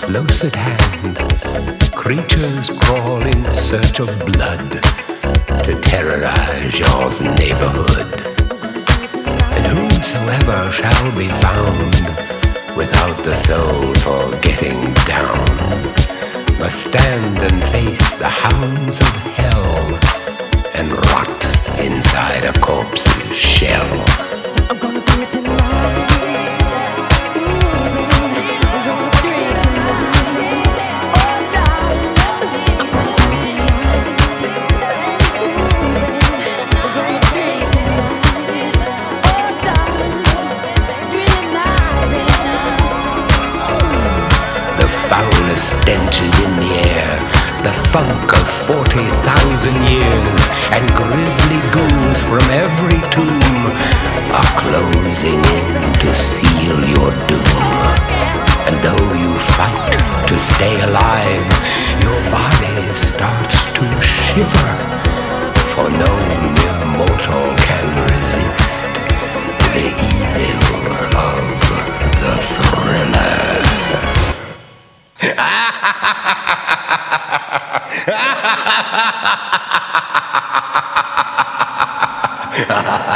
Close at hand, creatures crawl in search of blood to terrorize your neighborhood. And whosoever shall be found without the soul for getting down must stand and face the hounds of hell and rot inside a corpse's shell. I'm gonna do it tonight. Foulest stenches in the air, the funk of 40,000 years, and grisly ghouls from every tomb are closing in to seal your doom. And though you fight to stay alive, your body starts to shiver, for no mere mortal can resist the evil of the thriller. Ha ha ha ha!